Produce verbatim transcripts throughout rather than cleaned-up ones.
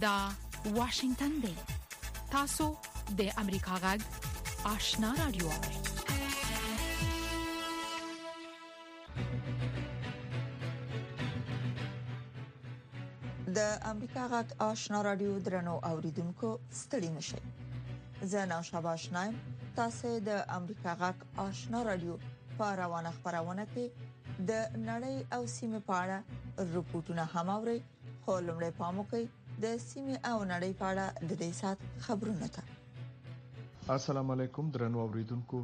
دا واشنگتن دی. تاسو د امریکا غږ آشنا رادیو. د امریکا غږ آشنا رادیو درنو اوریدونکو ستړي مشه. زه نو شاباش نایم. تاسو د امریکا غږ آشنا رادیو په روانه خبرونه کې د نړۍ او سیمه په اړه رپورټونه هم اورئ. خو لمړی پام وکړئ د سیمه او نړۍ په اړه د دې سات خبرونه ته. السلام علیکم درنو اوریدونکو.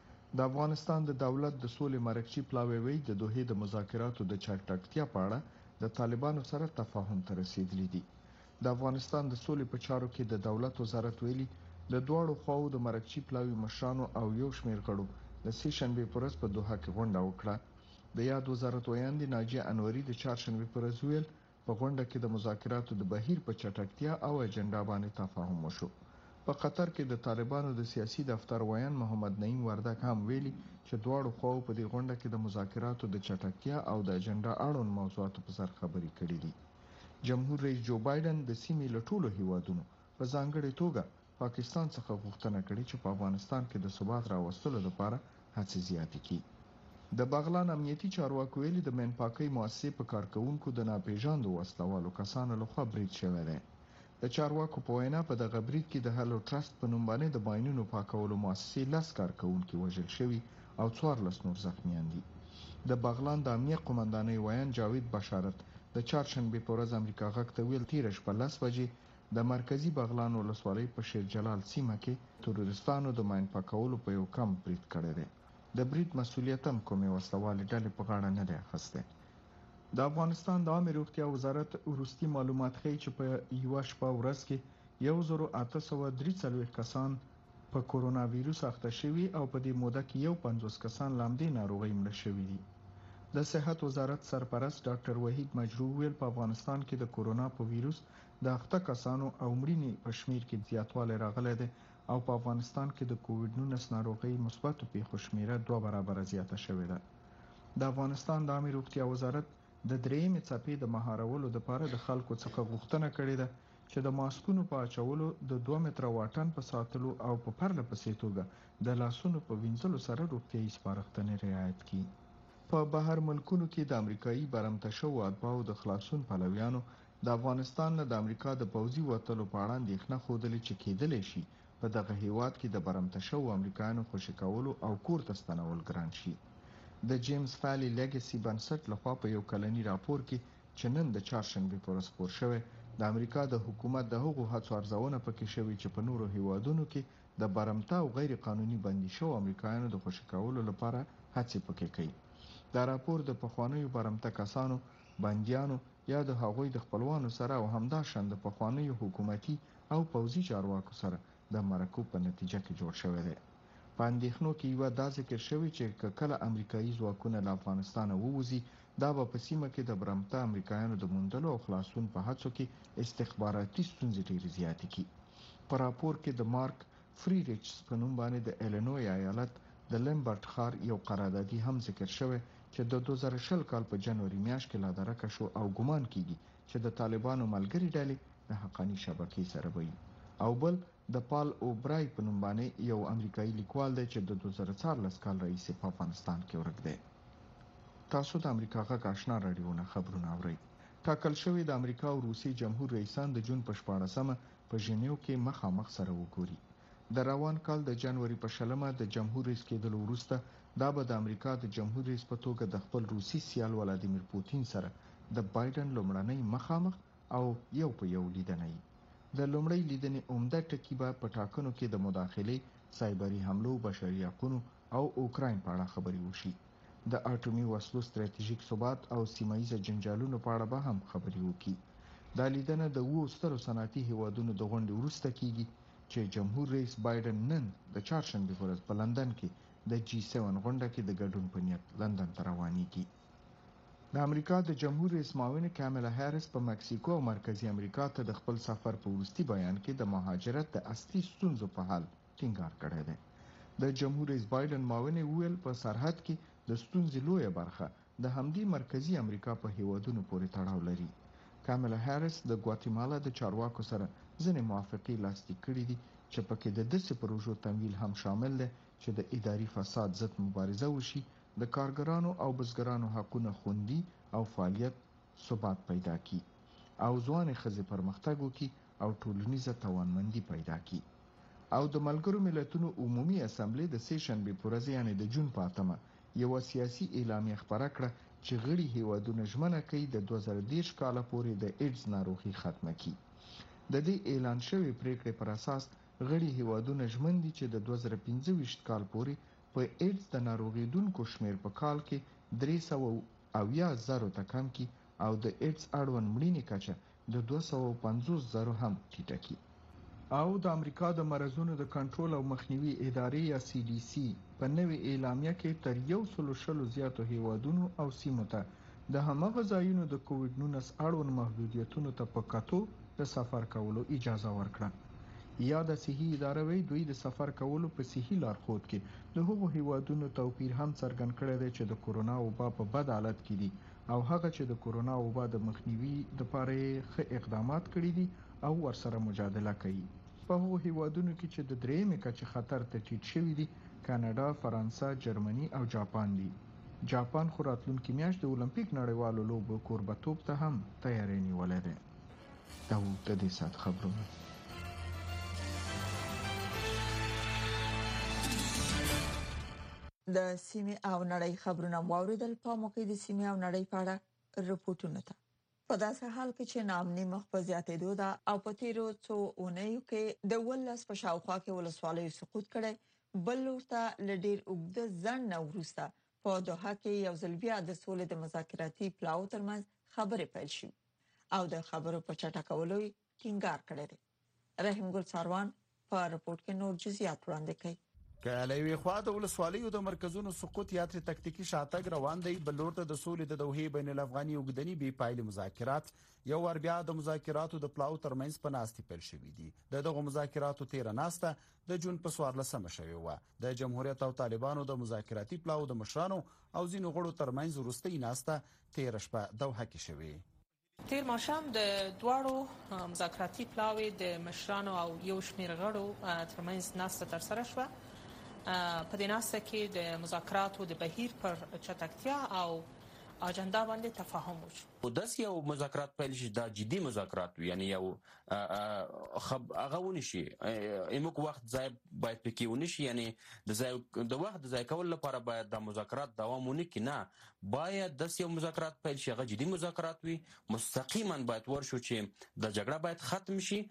د افغانستان د دولت د سولې مرکزی پلاوی وی د دوه د مذاکراتو د چټکتیا په اړه د طالبانو سره تفاهم ته رسیدلی دي. د افغانستان د سولې په چارو کې د دولت وزارت ویلي د دوړو خواو د مرکزی پلاوی مشرانو او یو شمېر غړو د سې شنبه پرز په دوحه کې غونډه وکړه. د یاد وزارت ویاندې ناجیه انوري د چهارشنبه پرز ویل په غونډه کې د مذاکراتو د بهیر په چټکتیا او اجنډا باندې تفاهم وشو. په قطر کې د طالبانو د سیاسي دفتر ویان محمد نعیم وردک هم ویلي چې دواړو خواو په دې غونډه کې د مذاکراتو د چټکتیا او د اجنډا اړوند موضوعاتو په سر خبرې کړې دي. جمهور رئیس جو بایدن د سیمې له ټولو هیوادونو په ځانګړي توګه پاکستان څخه غوښتنه کړې چې په افغانستان کې د ثبات راوستلو لپاره هڅې زیاتې کړي. د بغلان امنیتي چارواکو ویلي د منپاکۍ مؤسسې په کارکونکو د ناپېژاندو وسلوالو کسانو لخوا برید شوی دی. د چارواکو په وینا په دغه برید کې د هلو ټرست په نوم باندې د ماینونو پاکولو مؤسسې لس کارکونکي وژل شوي او څوارلس نور زخمیان دي. د بغلان د امنیت قومندانۍ ویان جاوید بشارت د چهارشنبه په ورځ امریکا غږ ته ویل تیر شپه لس بجې د مرکزی بغلان ولسوالۍ په شیر جلال سیمه کې تروریستانو د ماین پاکولو په یو کم برید کړی دی. د برید مسولیت هم کومې وسلوالې ډلې په غاړه نه دی اخیستی. د افغانستان د عامه روغتیا وزارت وروستي معلومات ښیي چې په یوه شپه ورځ کې یو زر اته سوه درې څلوېښت کسان په کورونا وایروس اخته شوي او په دې موده کې یو پنځوس کسان له همدې ناروغۍ مړه شوي دي. د صحت وزارت سرپرست ډاکټر وحید مجروح ویل په افغانستان کې د کورونا په وایروس د اخته کسانو او مړینې په شمیر کې زیاتوالی راغلی دی او په افغانستان کې د کووډ نولس ناروغۍ مثبتو پیښو شمیره دوه برابره زیاته شوې ده. د افغانستان د عامه روغتیا وزارت د درېیمې څپې د مهارولو لپاره د خلکو څخه غوښتنه کړې ده چې د ماسکونو په اچولو، د دوه متره واټن په ساتلو او په پرله پسې توګه د لاسونو په وینځلو سره روغتیايي سپارښتنې رعایت کړي. په بهر ملکونو کې د امریکایي برمته شوو اتباعو د خلاصون پلویانو د افغانستان نه د امریکا د پوځي وتلو په اړه اندېښنه ښودلې چې کېدلی شي په دغه هیواد کې د برمته شوو امریکایانو خوشي کولو او کور ته ستنول ګران شي. د جیمز فالی لیګسي بنسټ لخوا په یو کلنی راپور کې چې نن د چهارشنبه پر ورځ خپور شوی د امریکا د حکومت د هغو هڅو ارزونه پکې شوی چې په نورو هیوادونو کې د برمته او غیر قانوني بندي شوو امریکایانو د خوشي کولو لپاره هڅې پکې کوي. دا راپور د پخوانیو برمته کسانو، بندیانو یا د هغوی د خپلوانو سره او همداشان د پخوانیو حکومتي او پوځي چارواکو سره د مرکو په نتیجه کې جوړ شوی دی. په اندېښنو کې یو دا ذکر شوی چې کله امریکایي ځواکونه له افغانستان ووځي دا به په سیمه کې د برمته امریکایانو د موندلو او خلاصون په هڅو کې استخباراتي ستونزې ډېرې زیاتې کړي. په راپور کې د مارک فری ریچز په نوم باندې د ایلینوی ایالت د لمبرټ ښار یو قراردادي هم ذکر شوی چې د دوه زره شل کال په جنوري میاشت کې لا درکه شو او ګمان کیږي چې د طالبانو ملګري ډلې د حقانی شبکې سره وي. او بل د پال اوبرای په نوم باندې یو امریکایي لیکوال دی چې د دوه زره څوارلس کال راهیسې په افغانستان کې ورک دی. تاسو د امریکا غږ آشنا رادیو نه خبرونه اورئ. ټاکل شوی د امریکا او روسي جمهور رئیسان د جون په شپاړسمه په ژنیو کې مخامخ سره وګوري. د روان کال د جنوري په شلمه د جمهور رئیس کېدلو وروسته دا به د امریکا د جمهور رئیس په توګه د خپل روسي سیال ولادیمیر پوتین سره د بایدن لومړنۍ مخامخ او یو په یو لیدنه وي. د لومړۍ لیدنې عمده ټکي به په ټاکنو کې د مداخلې، سایبري حملو، بشري حقوقو او اوکراین په اړه خبرې وشي. د اټومي وسلو ستراتیژیک ثبات او سیمه ییز جنجالونو په اړه به هم خبرې وکړي. دا لیدنه د اوو سترو صنعتي هیوادونو د غونډې وروسته کیږي چې جمهور رئیس بایدن نن د چهارشنبه په ورځ په لندن کې د جی سیون غونډه کې د ګډون په نیت لندن ته روانېږي. د امریکا د جمهور رئیس معاون کاملا هاریس په مکسیکو او مرکزی امریکا ته د خپل سفر په وروستي بیان کې د مهاجرت د اصلي ستونزو په حل ټینګار کړی دی. د جمهور رئیس بایدن معاون ویل په سرحد کې د ستونزې لویه برخه د همدې مرکزی امریکا په هیوادونو پورې تړاو لري. کاملا هاریس د ګواتیمالا د چارواکو سره ځینې موافقې لاسلیک کړي دي چې پکې د داسې پروژو تمویل هم شامل دی چې د اداري فساد ضد مبارزه وشي، د کارګرانو او بزګرانو حقونه خوندي او فعالیت ثبات پیدا کړي او ځوانې ښځې پرمختګ وکړي او ټولنیزه توانمندي پیدا کړي. او د ملګرو ملتونو عمومي اسامبلې د سې شنبې په ورځ یعنې د جون په اتمه یوه سیاسي اعلامیه خپره کړه چې غړي هیوادونه ژمنه کوي د دوه زره دېرش کاله پورې د ایډز ناروغي ختمه کړي. د دې اعلان شوی پریکړې پر اساس غړي هیوادونه ژمن دي چې د دوه زره پنځه ویشت کال پورې په ایډز د ناروغیدونکو شمیر په کال کې درې سوه اویا زرو ته کم کړي او د ایډز اړوند مړینې کچه د دوه سوه پنځوس زرو هم ټیټه کړي. او د امریکا د مرضونو د کنټرول او مخنیوي ادارې یا سی ډي سی په نوې اعلامیه کې تر یو سلو شلو زیاتو هیوادونو او سیمو ته د همغه ځایونو د کووډ نولس اړوند محدودیتونو ته په کتو د سفر کولو اجازه ورکړه. یا د صحي اداره وی دوی د سفر کولو په صحي لارښود کې د هغو هیوادونو توپیر هم څرګند کړی دی چې د کورونا وبا په بد حالت کې دي او هغه چې د کورونا وبا د مخنیوي لپاره ښه اقدامات کړي دي او ورسره مجادله کوي. په هغو هیوادونو کې چې د درېیمې کچې خطر ته ټیټ شوي دي کاناډا، فرانسه، جرمني او جاپان دي. جاپان خو راتلونکي میاشت د اولمپیک نړیوالو لوبو کوربتوب ته هم تیاری نیولی دی. دا و د دې ساعت خبرونه. د سیمې او نړۍ خبرونه واوریدل. په موقع د سیمې او نړۍ په اړه رپورټونه ته په داسې حال کې چې نامني مخ په زیاتېدو ده او په تیرو څو اونیو کې د ولس په شاوخوا کې ولسوالیو سقوط کړي، بل ورته لډیر اوږده ځنډ نه وروسته په دوحه کې یو ځل بیا د سولې د مذاکراتي پلاو ترمنځ خبرې پیل شي او د خبرو په چټکولو ټینګار کړی دی. رحیم ګل ساروان په رپورټ کې نور جزئیات وړاندې کوي. که له یوې خوا د ولسوالیو د مرکزونو سقوط یا تر تکتیکي شاتګ روان دی، بل لور ته د سولې د دوحې بین الافغاني اوږدني بې پایلې مذاکرات یو ور بیا د مذاکراتو د پلاو ترمنځ په ناستې پیل شوې دي. د دغو مذاکراتو تیره ناسته د جون په څوارلسمه شوې وه. د جمهوریت او طالبانو د مذاکراتي پلاو د مشرانو او ځینو غړو ترمنځ وروستۍ ناسته تیره شپه دوحه کې شوې. تیر ماښام د دواړو مذاکراتي پلاوی د مشرانو او یو شمېر غړو ترمنځ ناسته ترسره شوه. په دې ناسته کې د مذاکراتو د بهیر پر چټکتیا او اجنډا باندې تفاهم وشو. او داس یو مذاکرات پیل شي دا جدي مذاکرات یعنی یو خب هغه ونشي ایموک وخت ځای باید پکې ونشي، یعنی د ځای د وخت د ځای کول لپاره باید د مذاکرات دوام ونکړي، نه باید داس یو مذاکرات پیل شي، هغه جدي مذاکرات وي، مستقیما باید ورشو چې د جګړه باید ختم شي.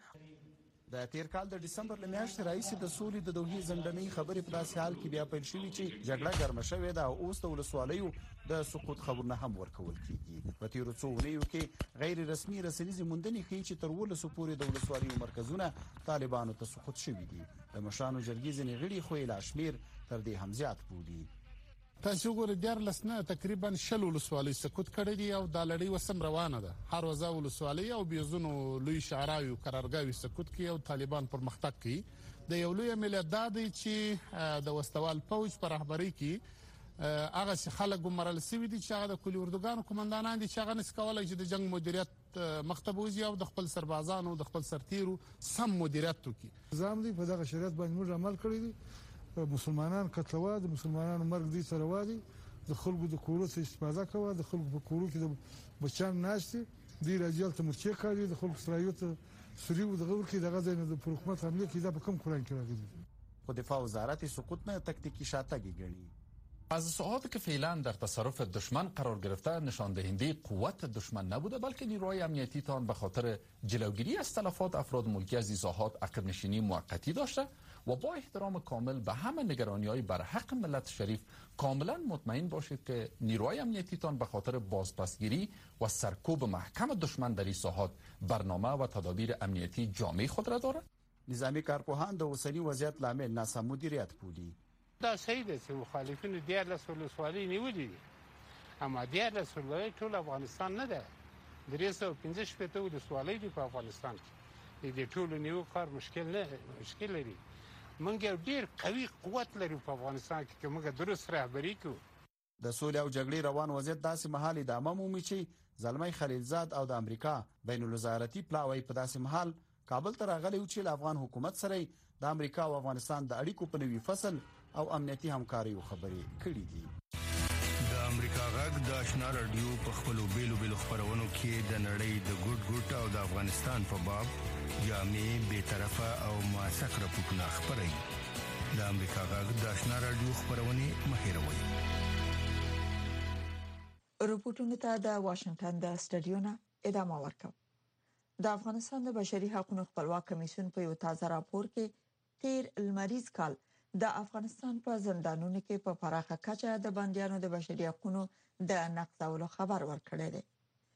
د تیر کال د ډسمبر لمیاشتې راهیسې د سولې د دوحې ځنډنۍ خبرې په داسې حال کې بیا پیل شوي چې جګړه ګرمه شوې ده او اوس د ولسوالیو د سقوط خبرونه هم ورکول کېږي. په تیرو څو اونیو کې غیر رسمي رسنیزې موندنې ښیي چې تر ولسو پورې د ولسوالیو مرکزونه طالبانو ته سقوط شوي دي. د مشرانو جرګې ځینې غړي خو یې لا شمېر تر دې هم زیات بولي. تاسو ګورئ دیارلس نه تقریبا شل ولسوالۍ سقوط کړي دي او دا لړۍ وسم روانه ده. هر وزا ولسوالۍ او بیزونو لوی شعراوي قرارګاوي سقوط کوي او طالبان پرمختګ کوي. د یو لوی ملت دا دی چې د وسوال فوج پر رهبرۍ کې هغه خلک ګمرل سوي دي چې هغه د کلي اردوګانو کمانډانان دي چې هغه نس کولای چې د جنگ مدیریت مکتب وزي او د خپل سربازانو د خپل سرتیرو سم مدیریت وکړي. نظام دی په دغه شریعت باندې موږ عمل کړی دي. مسلمانان قتلوا، د مسلمانانو مرګ دي سره وادي، د خلکو د کورو څخه استفاده کوي، د خلکو په کورو کې د بچان ناشتي دی راځي ته مرچې کوي، د خلکو سره یو ته سوري دغه ورکی دغه ځای نه د حکومت حمله کې دا په کوم قرآن کې راغلي. خو دفاع وزارت سقوط نه تکتیکی شاتگی گنی. از ساعاتی که فعلا در تصرف دشمن قرار گرفته نشان دهنده قوت دشمن نبوده، بلکه نیروهای امنیتی تان به خاطر جلوگیری از تلفات افراد ملکی از این ساحات عقب نشینی موقتی داشته و با احترام کامل به همه نگرانی‌های بر حق ملت شریف کاملا مطمئن باشید که نیروهای امنیتی تان به خاطر بازپسگیری و سرکوب محکم دشمن در این ساحات برنامه و تدابیر امنیتی جامع خود را دارد. نظامی کارپوهان د اوسنی وضعیت لامل ناسم مدیریت بولي. دا صحیح ده چې مخالفینو دیارلس ولسوالۍ نیولې دي، اما دیارلس ولسوالۍ ټول افغانستان نه ده. درې سوه پنځه شپېته ولسوالۍ دي په افغانستان کې. د دې ټولو نیو کار مشکل نه مشکل لري. موږ یو ډېر قوي قوت لرو په افغانستان کې چې موږ درست رهبري کوو. د سولې او جګړې روان وضعیت داسې مهال ادامه مومي چې زلمی خلیلزاد او د امریکا بین الوزارتي پلاوی په داسې مهال کابل ته راغلی و چې د افغان حکومت سره د امریکا او افغانستان د اړیکو په نوي فصل او امنیتي همکاریو خبرې کړې دي. د امریکا غږ د آشنا رادیو په خپلو بیلو بیلو خبرونو کې د نړۍ د ګډ ګډ او د افغانستان په باب جامع بې طرفه او موثق راپورټونه خبري. د امریکا غږ د آشنا رادیو خبرونه مهیروي. رپورټونو ته د واشنگټن د سټډیو نه ادامه ورکوم. د افغانستان د بشري حقوقو خپلواک کمیسیون په یو تازه راپور کې تیر لمریز کال د افغانستان په زندانونو کې په پراخه کچه د بنديانو د بشري حقوقو د نقضولو خبر ورکړی دی.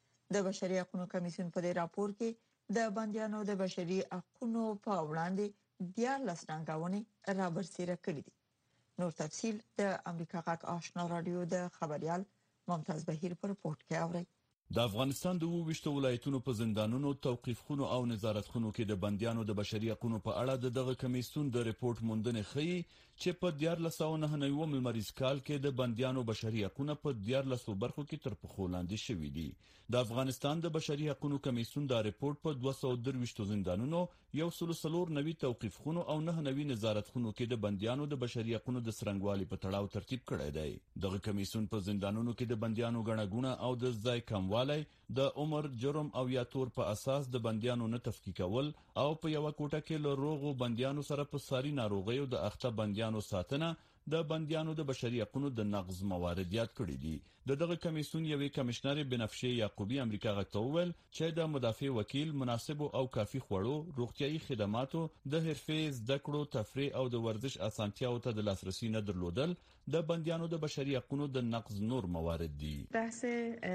د بشري حقوقو کمیسیون په دې راپور کې د بنديانو د بشري حقوقو په وړاندې دیارلس ننګونې رابرسېره کړې دي. نور تفصیل د امریکا غږ آشنا رادیو د خبريال ممتاز بهیر پر رپورت کې اوري. د افغانستان د وویشتو ولایتونو په زندانونو، توقیفخونو او نظارتخونو کې د بنديانو د بشري حقوقو په اړه د دغه کمیسیون د ریپورت موندنې ښيي چې په دیارلس سوه نهه نوي لمریز کال کې د بنديانو بشري حقوقو په دیارلس برخو کې تر پخو لاندې شوي دي. د افغانستان د بشري حقوقو کمیسیون دا ریپورت په دوه سوه درویشت زندانونو، یو سل څلور نوي توقیفخونو او نه نوي نظارتخونو کې د بنديانو د بشري حقوقو د سرنګوالي په تړاو ترتیب کړی دی. دغه کمیسیون په زندانونو کې د بنديانو غړغونه او د ځای کموالی، د عمر، جرم او یا تور په اساس د بنديانو نه تفکیکول او په یو کوټه کې له روغو بنديانو سره په ساري ناروغیو د اخته بنديانو ساتنه د بنديانو د بشري حقوقو د نقض موارد یاد کړی دي. د دغه کمیسیون یوې کمشنر بنفشه یعقوبی امریکا غږ ته وویل چې د مدافع وکیل مناسب او کافي خوړو، روغتيایي خدماتو، د حرفې زده کړو، تفریح او د ورزش اسانتیاو ته د لاسرسي نه درلودل د بنديانو د بشري حقوقو د نقض نور موارد دي. بحث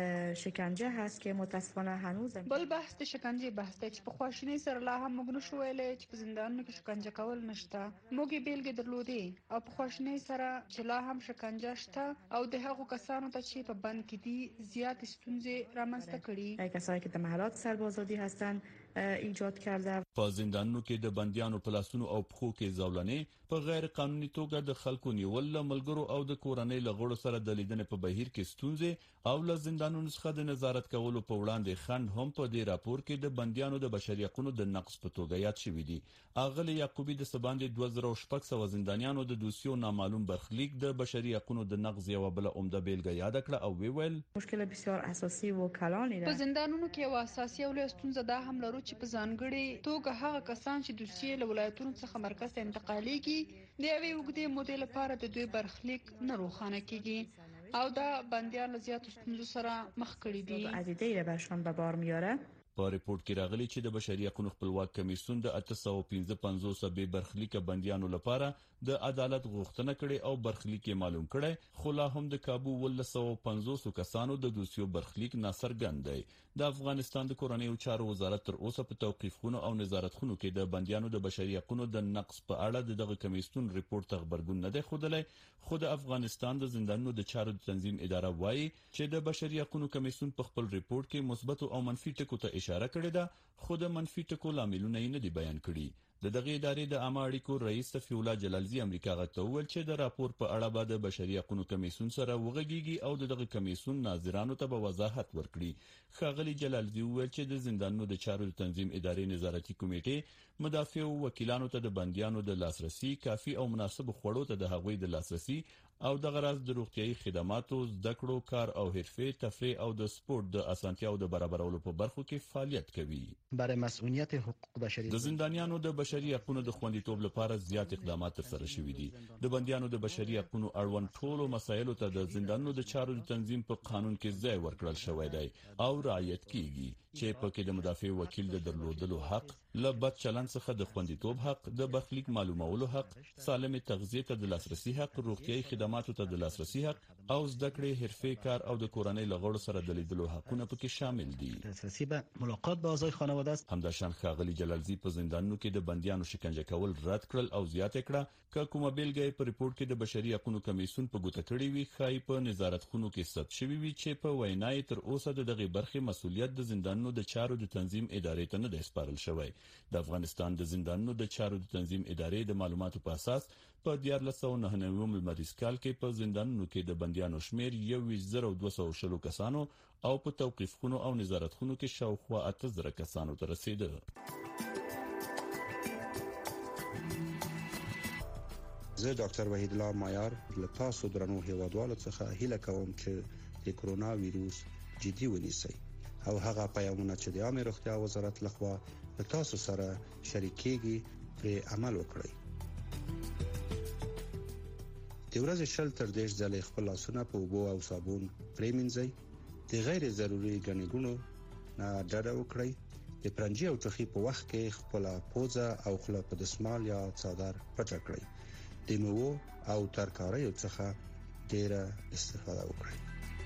شکنجه هست که متاسفانه هنوز بل بحث د شکنجه بحث دی چې په خواشینۍ سره لا هم موږ نشو ویلې چې په زندانونو کې شکنجه کول نشته. موږ بیلګې درلودې او په خواشینۍ سره چې لا هم شکنجه شته او د هغو کسانو ته چې په بند کې دي زیات ستونزې رامنځته کړي. کسایی که د محلات سربازادی هستن ایجاد کرده. په زندانونو کې د بنديانو په لاسونو او پښو کې زولنې، په غیر قانوني توګه د خلکو نیول، ملګرو او د کورنۍ لغړو سره د لیدنې په بهیر کې ستونزې او له زندانونو څخه د نظارت کولو په وړاندې خنډ هم په دې راپور کې د بنديانو د بشري حقوقو د نقض په توګه یاد شوی دي. اغلی یعقوبی د سباندې دوه زره شپږ سوه زندانیانو د دوسیو نامعلوم برخلیک د بشري حقوقو د نقض یو بل عمده بیلګه یاد کړه او ویل مشکل بسیار اساسي و کلانی ده. په زندانونو کې یو اساسي او له ستونزه ده هم لرو چې په ځانګړي توګه هغه کسان چې دوسیې له ولایتونو څخه مرکز ته انتقالیږي د یوې اوږدې مودې لپاره د دوی برخلیک نه روښانه کیږي او دا بندیان له زیاتو ستونزو سره مخ کړي دي. عدیده برشان به بار میاره. په ریپورت کې راغلي چې د بشري حقوقو خپلواک کمیسیون د اته سوه پنځه پنځوس به برخلیک بنديانو لپاره د عدالت غوښتنه کړې او برخلیک معلوم کړي، خو لا هم د کابو ول سوه پنځوس کسانو د دوسیو برخلیک ناڅرګند دی. د افغانستان د کورنیو چارو وزارت تر اوسه په توقیفخونو او نظارتخونو کې د بنديانو د بشري حقوقو د نقض په اړه دغه کمیسیون ریپورت خبرګون نه دی خوده، خو د افغانستان د زندانونو د چارو د تنظیم اداره وایي چې د بشري حقوقو کمیسیون په خپل ریپورت کې مثبت او منفي ټکو ته اشاره کړې ده، خو د منفي ټکو لاملونه یې نه دي بیان کړي. د دغه ادارې د عامه اړیکو رئیس صفی الله جلالزی امریکا غږ ته وویل چې د راپور په اړه به د بشري حقوقو کمیسیون سره وغږیږي او د دغه کمیسیون ناظرانو ته به وضاحت ورکړي. ښاغلي جلالزی وویل چې د زندانونو د چارو د تنظیم ادارې نظارتي کمیټې مدافع وکیلانو ته د بنديانو د لاسرسي، کافي او مناسب خوړو ته د هغوی د لاسرسي او د غراض د روغتيایي خدماتو، زده کړو، کار او حرفې، تفریح او د سپورت د اسانتیاو د برابرولو په برخو کې فعالیت کوي. برای مسئولیت حقوق بشري د زندانیانو د بشري حقوقو د خوندیتوب لپاره زیات اقدامات ترسره شوي دي. د بنديانو د بشري حقوقو اړوند ټولو مسایلو ته د زندانونو د چارو د تنظیم په قانون کې ځای ورکړل شوی دی او رعایت کیږي، چې په کې د مدافع وکیل د درلودلو حق، له بد چلند څخه د خوندیتوب حق، د برخلیک معلومولو حق، سالم تغذیه ته د لاسرسي حق، روغتيایي خدماتو ته د لاسرسي حق او زده کړې، حرفې، کار او د کورنۍ لغړو سره د لیدلو حقونه پکې شامل دي. دسترسی به ملاقات با اعضای خانواده است. همداشان ښاغلي جلالزی په زندانونو کې د بنديانو شکنجه کول رد کړل او زیاته کړه ک کومه بیلګه په ریپورت کې د بشري حقوقو کمیسیون په ګوته کړی وي، خای په نظارتخونو کې ثبت شوی وي چې په وینای تر اوسه د دغه برخې مسولیت د زندانونو د چارو د تنظیم ادارې ته نه دی سپارل شوی. د افغانستان د زندانونو د چارو د تنظیم ادارې د معلوماتو په اساس په دیار لسو نه نوم لمریز کال کې په زندانونو کې د بنديانو شمیر یو زر دوه سوه شلو کسانو او په توقيف خونو او نظارت خونو کې شاوخوا اته زره کسانو ته رسیده. زه ډاکټر وحید الله مایار له تاسو درنو هیوادوالو څخه هیله کوم چې د کرونا وایروس جدي ونیسئ او هغه پیغامونه چې د عامه روغتیا وزارت لخوا له تاسو سره شریکېږي پر عمل وکړئ. د ورځې شل تر دېرش ځلې خپل لاسونه په اوبو او صابون پرېمنځئ. د غیر ضروري ګڼې ګوڼو نه ډډه وکړئ. د پرنجي او ټوخي په وخت کې خپل پوزه او خوله په دسمال یا څادر پټه کړئ. د میوو او ترکاریو څخه ډیره استفاده وکړئ.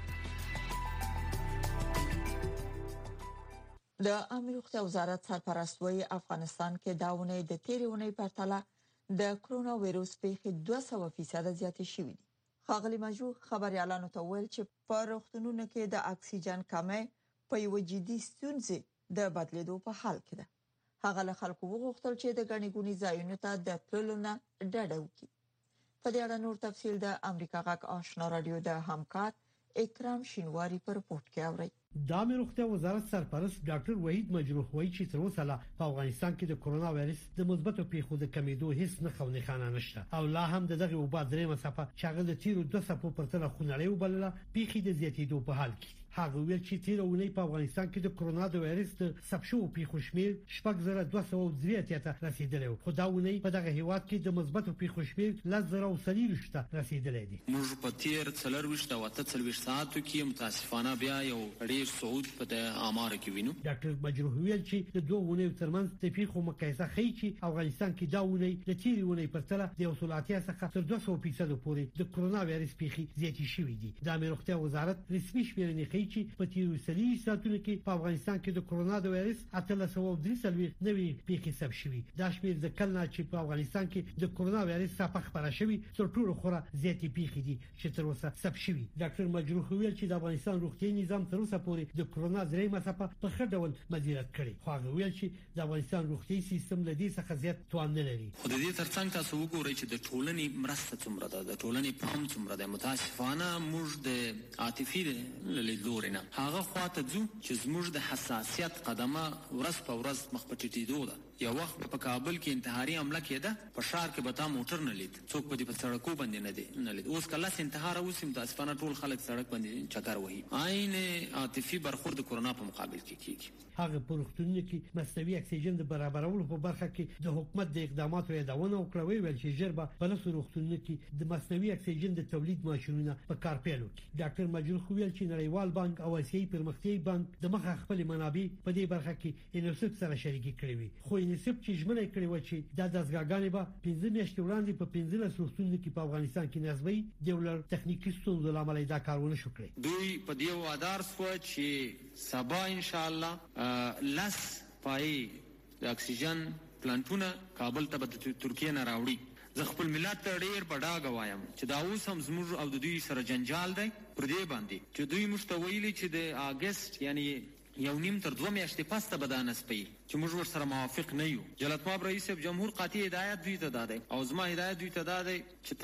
د عامه روغتیا وزارت سرپرست وایي افغانستان کې دا ونې د تیرې ونې په پرتله د کرونا وایروس پیښې دوه سوه فیصد زیاتې شوې دي. خاغلی مجروح خبريالانو ته ویل چې په روغتونونو کې د اکسیجن کمۍ په یو جدي ستونزې د بدلیدو په حال کې ده. هغه له خلکو وغوښتل چې د غني ګونی ځایونو ته د تللو نه ډډه وکړي. په دې اړه نور تفصیل د امریکا غاک آشنا رادیو د همکار اکرام شینواری پر رپورت کې اوري. د عامه روغتیا وزارت سرپرست ډاکټر وحید مجروح وایي چې تر اوسه لا په افغانستان کې د کرونا وایرس د مثبتو پیښو د کمیدو هیڅ نه خو نه خانه نشته او لا هم د دغه وبادرې مسافه چې د تیرو دوه سپو پرتله خونړی وبلله پیښې د زیاتېدو په حال کې. هغه ویل چې تیر اونۍ په افغانستان کې د کرونا د وایرس د ثبت شوو پیښو شمیر شپږ زره دوه سوه درې اتیا ته رسیدلی و. خو دا اونۍ په دغه هیواد کې د مثبتو پیښو شمیر لس زره څلوېښت ته رسیدلی دی. موږ په تیر څلوېښت او اته څلوېښت ساعتو کې متاسفانه بیا یو ډېر صعود په د آمار کې وینو. ډاکټر مجروح ویل چې د دوه اونۍ ترمنځ د پیښو مقایسه ښیي چې افغانستان کې دا اونۍ د تیر اونۍ په پرتله د یو سل اتیا څخه تر دوه سوه فیصد پورې د کرونا وایرس پیښې زیاتې شوې دي. د عامه روغتیا وزارت رسمي شمیرنې ښیي چې په تیر سلی ساتونکو کې په افغانستان کې د کرونا د وایرس اتلس او درې سلوي نوي پیښې ثبت شوې. دا شمیر د کلنا چې په افغانستان کې د کرونا وایرس څخه خبره شوې تر ټولو خوره زیاتې پیښې دي چې تر اوسه ثبت شوې. ډاکټر مجروح ویل چې د افغانستان روغتیايي نظام تر اوسه پورې د کرونا درې مسافه په ښه ډول مدیریت کړي. خو هغه ویل چې د افغانستان روغتیايي سیستم له دې څخه زیات توان نه لري. خو د دې ترڅنګ تاسو وګورئ چې د ټولنې مرسته څومره ده، د ټولنې پام څومره ده. متاسفانه موږ د عاطفي لیدلوري نه هغه خواته ځو چې زموږ د حساسیت قدمه ورځ په ورځ مخ په ټیټېدو ده. یو وخت په کابل کې انتحاري حمله کېده، په ښار کې به تا موټر نه لید، څوک به دې په سړکو باندې نه دی نه لید. اوس کله چې انتحار اوسي متاسفانه ټول خلک سړک باندې چکر وهي. عین عاطفي برخورد د کرونا په مقابل کې کیږي. هغه په روغتونونو کې مصنوعي اکسیجن د برابرولو په برخه کې د حکومت د اقداماتو یادونه وکړه. ویل چې ژر به په لسو روغتونونو کې د مصنوعي اکسیجن د تولید ماشینونه په کار پیل وکړي. ډاکټر مجروح ویل چې نړیوال بانک او آسیایي پرمختیایي بانک د مخه خپل منابع په دې برخه کې یونیسف سره شریکي کړې وي. خو یونیسف چې ژمنه کړې و چې د داسګاګانې به پنځه میاشتې وړاندې په پنځلس روغتونونو کې په افغانستان کې نصبي د ولر تخنیکی ستونزو لامل دا کارونه شو کړی. دوی په دې وادار سو چې سبا ان شاء الله لس پای د اکسیجن پلانټونه کابل ته د ترکیه نه راوړي. زه خپل ملت ته ډېر په ډاګه وایم چې دا اوس هم زموږ او د دوی سره جنجال دی پر دې باندې چې دوی موږ ته ویلي چې د اگست یعنی یو نیم تر دوه میاشتې پس ته به دا نسپي چې موږ ورسره موافق نه یو. جلالتمآب رئیس جمهور قاطع هدایت دوی ته داده او زما هدایت دوی ته داده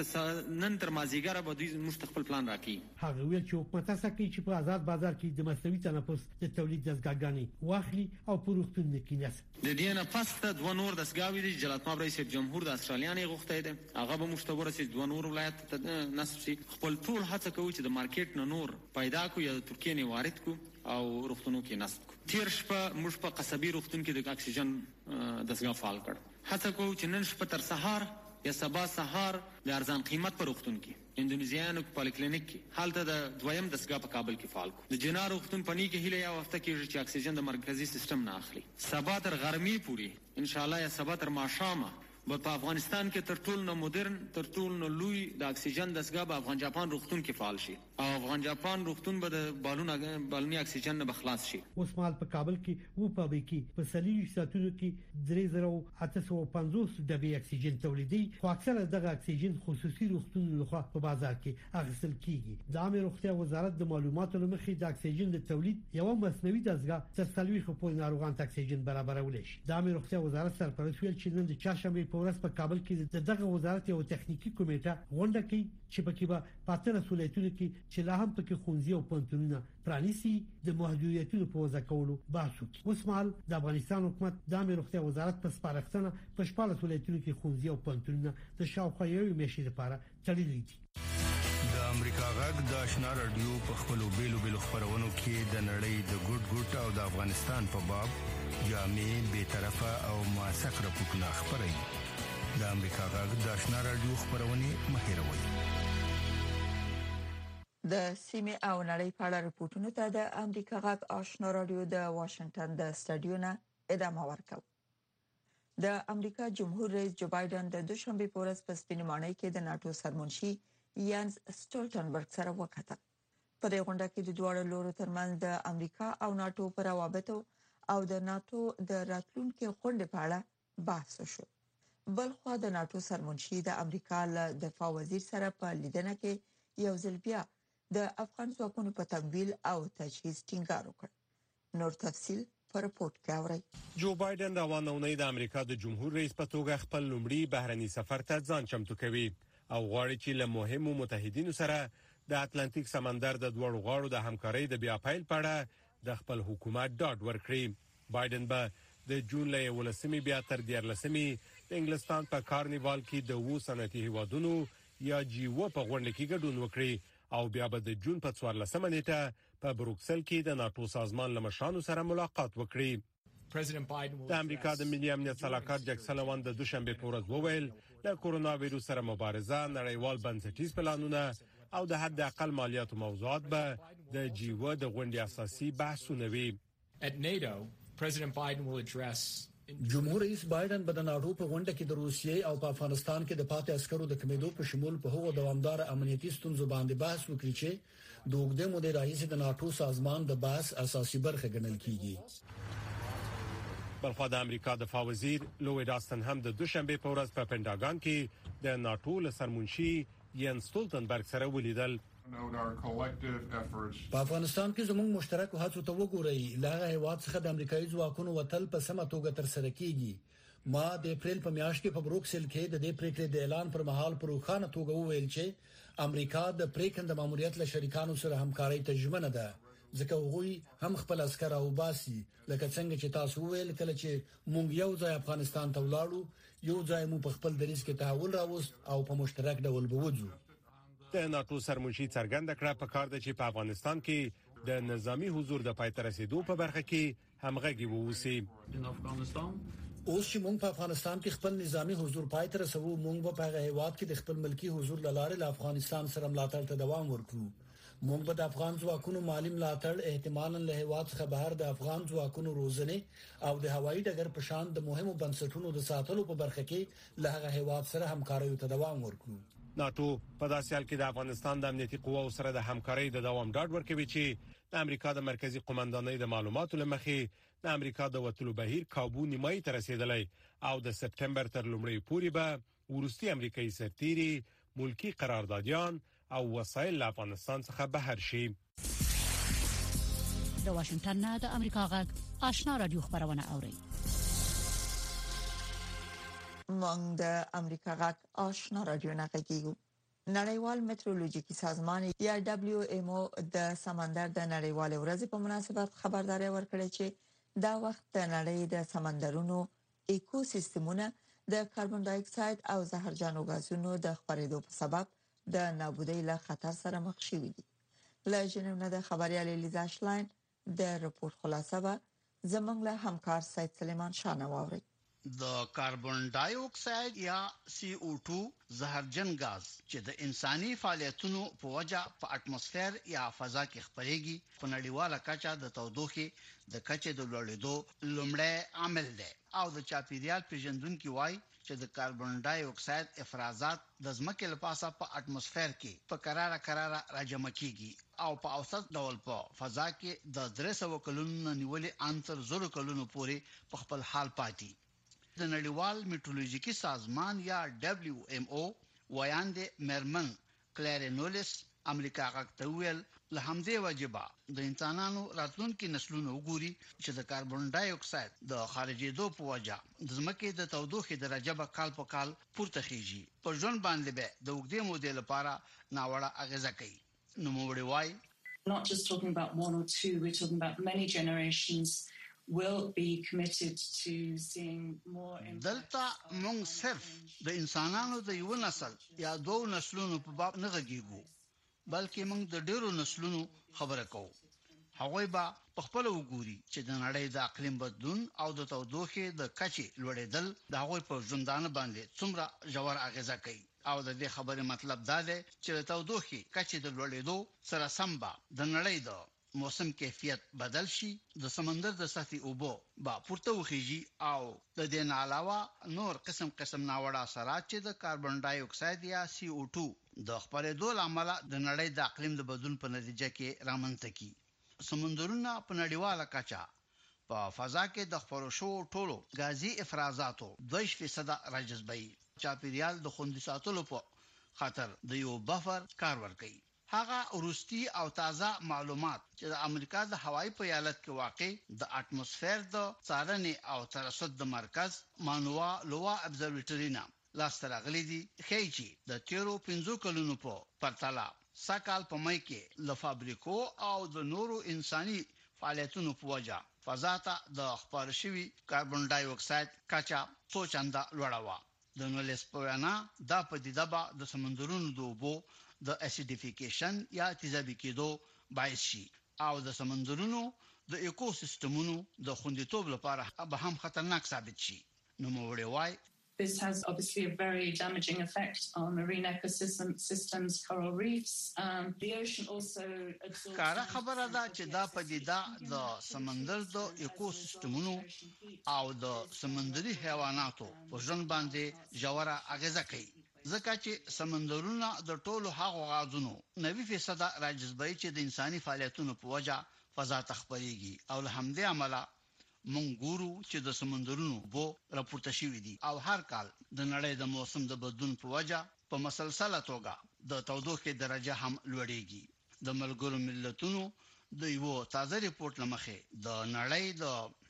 چې نن تر مازیګره به دوی موږ خپل پلان راکړي. هغه ویل چې حکومت هڅه کوي چې په آزاد بازار کې د مصنوعي تنفس د تولید دستګاګانې واخلي او په روغتونونو کې نصب. د دې نه پس ته دوه نور دستګاوې دي. جلالتمآب رئیس جمهور د استرالیا نه غوښتي دي هغه به موږ ته ورسېږي دوه نور ولایت ته نصب شي. خپل ټول هڅه کوي چې د مارکیټ نه نور پیدا کو یا د ترکیه نه وارد کو او روغتونو کې نصب کو. تیر شپه موږ په قصبي روغتون کې د اکسیجن دستګاه فعال کړ. هڅه کوو چې نن شپه تر سهار یا سبا سهار د ارزان قیمت پر روغتون کې اندونیزیانو پالیکلینیک کې حالت د دویم دستګاه په کابل کې فعال کو. د جنار روغتون پنی کې هله یا وخت کې چې اکسیجن د مرکزی سیستم نه اخلي. سبا تر غرمې پورې ان شاء الله یا سبا تر ماښامه په افغانستان کې تر ټولو مدرن تر ټولو لوی د اکسیجن دستګاه په افغان جاپان روغتون کې فعال شي او افغان جاپان روغتون به د بالون بالونی اکسیجن نه بخلاص شي. اوس مهال په کابل کې و په کې په سلیش ساتونو کې درې زره اته سوه پنځوس ډبې اکسیجن تولیدي، خو اکثره دغه اکسیجن خصوصي روغتونونو لخوا په بازار کې اخیستل کیږي. د عامه روغتیا وزارت د معلوماتو لمخې د اکسیجن د تولید یو مصنوعي دستګاه تر څلوېښت پورې ناروغان ته اکسیجن برابرول شي. د عامه روغتیا وزارت سرپرست ویل چې نن د چهارشنبه په ورځ په کابل کې دغه وزارت یو تخنیکی کمیټه غونډه کوي چې پکې به پاتره سولېتونه کې چې لا هم پکې خونځي او پنځونه پرانیسي د محدودیتونو په وضع کولو بحث وکړي. اوس مهال د افغانستان حکومت د عامه روغتیا وزارت په سپارښتنه په شپږ سولېتونو کې خونځي او پنځونه د شاوخوا یو میاشتې لپاره تړلي دي. د امریکا غږ د آشنا رادیو په خپلو بیلو بیلو خبرونو کې د نړۍ د ګډ ګډ او د افغانستان په باب جامع به طرفه او موثق راپورټونه خبري. د امریکا غږ د آشنا رادیو خبرونه مهیروي. د سیمه او نړۍ په اړه راپورټونه ته د امریکا غږ آشنا رادیو د واشنگټن د سټډیو نه ادامه ورکوي. د امریکا جمهور رئیس جو بایدن د دوشنبه په ورځ په سپینمانۍ کې د ناتو سرمنشي یانز سټولټنبرګ سره وکړه. په دې غونډه کې د دوه لورو ترمنځ د امریکا او ناتو پر روابطو او د ناتو د راتلونکو غونډې په اړه بحث وشو. بلخوا د ناتو سرمنشي د امریکا له دفاع وزیر سره په لیدنه کې یو ځل بیا د افغان ځواکونو په تمویل او تجهیز ټینګار وکړ. نور تفصیل په رپورت کې اورئ. جو بایدن د روانونې د امریکا د جمهور رئیس په توګه خپل لومړی بهرني سفر ته ځان چمتو کوي او غواړي چې له مهمو متحدینو سره د اتلانتیک سمندر د دوړو غاړو د همکارۍ د بیا پیل په اړه د خپل حکومت ډاډ ورکړي. بایدن به د جون له ولسمې بیا تر دیارلسمې د انګلستان په کارنیوال کې د وو صنعتي هیوادونو یا جیو په غونډه کې ګډون وکړي او بیا به د جون په څوارلسمه نیټه په بروکسل کې د ناتو سازمان لمشانو سره ملاقات وکړي. د امریکا د ملي امنیت صلاحکار جک سلوان د دوشنبه په ورځ وویل د کورونا وایروس سره مبارزه نړیوال بنسټیز پلانونه او د حد اقل مالیاتو موضوعات به د جیو د غونډې اساسي بحثونه وي. President Biden will address جمهور رئیس بایدن به د ناټو په غونډه کې د روسیې او په افغانستان کې د پاتې عسکرو د کمیدو په شمول په هغو دوامدار امنیتي ستونزو باندې بحث وکړي چې د اوږدې مودې راهیسې د ناټو سازمان د بحث اساسي برخه ګڼل کیږي. بلخوا د امریکا دفاع وزیر لوید آستن هم د دوشنبه په ورځ په پنټاګان کې د ناټو له سرمنشي ینز سټولټنبرګ سره ولیدل. په افغانستان کې زموږ مشترکو هڅو ته وګورئ. لغه هیواد څخه د امریکایي ځواکونو وتل په سمه توګه تر سره کیږي. ما د اپریل په میاشت کې په بروکسل کې د دې پریکړې د اعلان پر مهال پر خوانه توګه وویل چې امریکا د پریکند ماموریت له شریکانو سره همکاري ته ژمنه ده ځکه هغوی هم خپل عسكر او باسي لکه څنګه چې تاسو وویل کله چې مونږ یو ځای افغانستان ته ولاړو یو ځای مو په خپل دریځ کې تحول راوست او په مشترک ډول بوځو. د ناتو سرمنشي څرګنده کړه په کار د چې په افغانستان کې د نظامی حضور د پای ته رسیدو په برخه کې همغږي ووسی. اوس چې موږ په افغانستان کې خپل نظامی حضور پای ته رسوو موږ په هغه هیواد کې د خپل ملکی حضور لاره له افغانستان سره ملاتړ ته دوام ورکړو. موږ به د افغان ځواکونو مالی ملاتړ احتمالاً له هیواد څخه بهر د افغان ځواکونو روزنه او د هوایي ډګر په شان د مهمو بنسټونو د ساتلو په برخه کې له هغه هیواد سره همکاري ته دوام ورکړو. ناتو په داسې حال کې د افغانستان د امنیتي قواو سره د همکارۍ د دوام ډاډ ورکوي چې د امریکا د مرکزی قومندانۍ د معلوماتو لمخې د امریکا د وټلو بهیر کابو نیمایي تر رسیدلی او د سپټمبر تر لومړۍ پورې به ورستي امریکایي سرتيري ملکی قراردادیان او وسایل له افغانستان څخه بهر شي. د واشنگټن نه د امریکا غږ آشنا رادیو خبرونه اوري. مونږ د امریکا غږ آشنا رادیو نه غږیږو. نړیوال میټرولوژیکي سازمان یا دبليو ام او د سمندر د نړیوال ورځ په مناسبت خبرداري ورکړه چې دا وخت د نړۍ د سمندرونو ایکو سیستمونه د کاربن ډای اکساید او زهرجنو غازونو د خپرېدو په سبب د نابودۍ له خطر سره مخ شوي دي. له جنیو نه د خبريال الیزا شلاین د رپورت خلاصه به زموږ له همکار سید سلیمان شاه نواوري. د کاربن ډای اکساید یا سی او ټو زهرجن غاز چې د انساني فعالیتونو په وجه په اټموسفیر یا فضا کې خپرېږي په نړیواله کچه د تودوخې د کچې د لوړېدو لومړی عامل دی او د چاپیریال پیژندونکو وایي چې د کاربن ډای اکساید افرازات د ځمکې له پاسه په اټموسفیر کې په قراره قراره راجمع کیږي او په اوسط ډول په فضا کې د درې سوه کلونو نیولې ان تر زرو کلونو پورې په خپل حال پاتې. د نړیوال میټرولوژیکي سازمان یا دبليو ام او وایاند مرمن کلارینولیس امریکا غاکته ویل له همدې وجبه د انسانانو راتلونکي نسلونو وګوري چې د کاربن ډای اکساید د خارجېدو په وجه د ځمکې د تودوخې درجه به کال په کال پورته خيږي. په ژوند باندې به د اوږدې مودې لپاره ناوړه اغیزه کوي. نو موږ وایي not just talking about one or two, we're talking about many generations will be committed to seeing more impact. دلته موږ صرف د انسانانو د یو نسل یا دوه نسلونو په باب نه غږیږو، بلکې موږ د ډیرو نسلونو خبره کوو. هغوی به په خپل وګوري چې د نړۍ د اقلیم بدلون او د تودوخې د کچې لوړېدل د هغوی په ژوندانه باندې څومره ژور اغیزه کوي. او د دې خبرې مطلب دا دی چې د تودوخې کچې د لوړېدو سره سم به د نړۍ د موسم کیفیت بدل شي، د سمندر د سطحي اوبو با پورته وخیږي او د دې نه علاوه نور قسم قسم ناوړه اثرات چې د کاربن ډای اکساید یا سی او ټو د خپرېدو لامل د نړۍ د اقلیم د بدلون په نتیجه کې رامنځته کی. سمندرونه په نړیواله کچه په فضا کې د خپرو شو ټولو غازي افرازاتو دوه فیصد راجذبوي. چاپیریال د خوندي ساتلو په خاطر د یو بفر کار ورکوي. هغه وروستي او تازه معلومات چې د امریکا د هوایي په ایالت کې واقع د اټموسفیر د څارنې او ترصد د مرکز مانوا لوا ابزرویټرینا لاس راغلي دي ښیي چې د تیرو پنځو کلونو په پرتله سکهال په مې کې ل فابریکو او د نورو انساني فعالیتونو په وجه فضا ته د خپاره شوی کاربن ډای اکساید کچا څو چنده لوړه و. د نولس پویانا دا پدیده به د سمندرونو د اوبو د اسیډیفیکیشن یا تیزابي کېدو باعث شي او د سمندرونو د ایکوسیستمونو د خوندیتوب لپاره به هم خطرناک ثابت شي. نو موږ وایي This has obviously a very damaging effect on marine ecosystem systems, coral reefs. Um, the ocean also absorbs. کار خبره ده چې دا پدیده د سمندر د ایکوسیستمونو او د سمندري حیواناتو په ژوند باندې ژوره اغیزه کوي. ځکه چې سمندرونه د ټولو هغو غازونو نوي فیصد راجذبوي چې د انساني فعالیتونو په وجه فضا ته خپريږي او له همدې عمله مونږ ګورو چې د سمندرونو بو راپورته شوې دي او هر کال د نړۍ د موسم د بدلون په وجه په مسلسله توګه د تودوخې درجه هم لوړېږي. د ملګرو ملتونو د یو تازه ریپورت لمخې د نړۍ د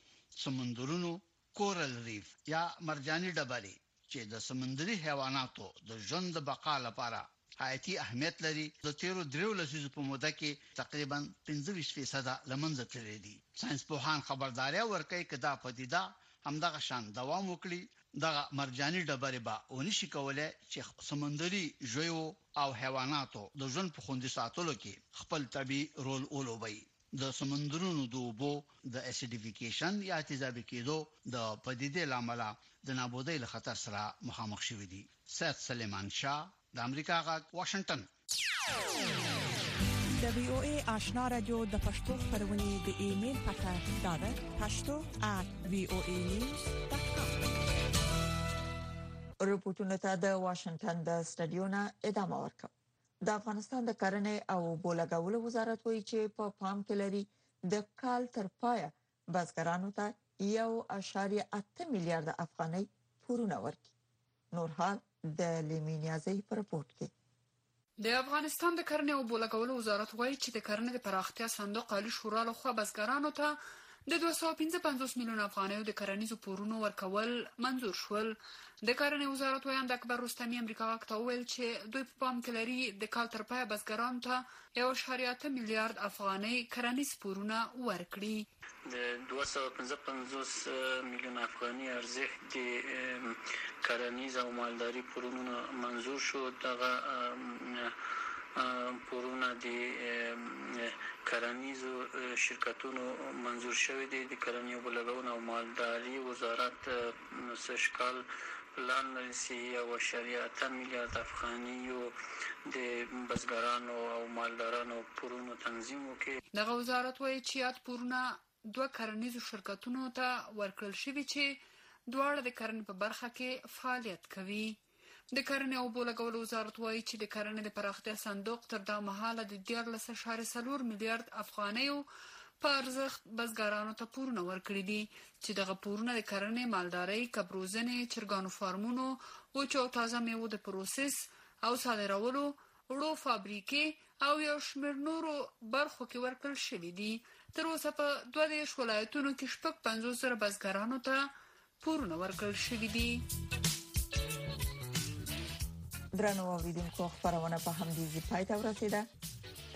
سمندرونو کورل ریف یا مرجاني ډبرې چې د سمندري حیواناتو د ژوند د بقا لپاره حیاتي اهمیت لري د تیرو دریو لسیزو په موده کې تقریبا پنځه ویشت فیصد لمنځه تللي دي. ساينس پوهان خبرداري ورکوي چې دا پدیده همدغه شان دوام وکړي دغه مرجاني ډبرې به ونشي کولای چې سمندري ژویو او حیواناتو د ژوند په خوندي ساتلو کې خپل طبي رول ولوبوي. د سمندرونو د اوبو د اسیډیفیکیشن یا تیزابي کېدو د پدیدې لامل د نابودۍ له خطر سره مخامخ شوي دي. سید سلیمان شاه د امریکا غاک واشنگټن. د وی او ای آشنا رادیو د پښتو خبرونه د ایمیل پته داده پښتو at v o a news dot com. رپورټونه ته د واشنگټن د سټډیو نه ادامه ورکړه. د افغانستان د کرنې او بولګولو وزارت وایي چې په پام کې لري د کال تر پایه بزګرانو ته یو اشاریه اته میلیارډ افغانۍ پورونه ورکړي. نور حال د لیمینیازي پر رپورت کې د افغانستان د کرنې او بولګولو وزارت وایي چې د کرنې د پراختیا صندوق عالی شورا لخوا بزګرانو ته د دوه سوه پنځه پنځوس میلیون افغانیو د کرنیزو پورونو ورکول منظور شول. د کرنې وزارت وایي اکبر رستمی امریکا غاکته ویل چې دوی په پام کې لري د کال تر پایه بزګرانو ته یو اشاریه اته میلیارډ افغانۍ کرنیز پورونه ورکړي. د دوه سوه پنځه پنځوس میلیون افغاني ارزښت د کرنیز او مالداري پورونه منظور شو. دغه پورونه د کرنیزو شرکتونو منظور شوی دی. د کرنې او بولګولو او مالداري وزارت سشکال پلان لري چې یو اشاریه اته میلیارډ افغاني د بزګرانو او مالدارانو پورونو تنظیم وکړي. دغه وزارت وایي چې یاد پورونه دوه کرنیزو شرکتونو ته ورکړل شوي چې دواړه د کرنې په برخه کې فعالیت کوي. د کرنې او اوبو لګولو وزارت وایي چې د کرنې د پراختیا صندوق تر دا مهاله د دیارلس اعشاریه څلور میلیارډ افغانیو په ارزښت بزګرانو ته پورونه ورکړي دي چې دغه پورونه د کرنې، مالدارۍ، کبروزنې، چرګانو فارمونو، وچو او تازه میوو د پروسس او صادرولو، وړو فابریکې او یو شمېر نورو برخو کې ورکړل شوي دي. تر اوسه په دوه دېرش ولایتونو کې شپږ پنځوس زره بزګرانو ته پورونه ورکړل شوي دي. درنو اوریدونکو، خبرونه په همدې ځای پای ته ورسېده.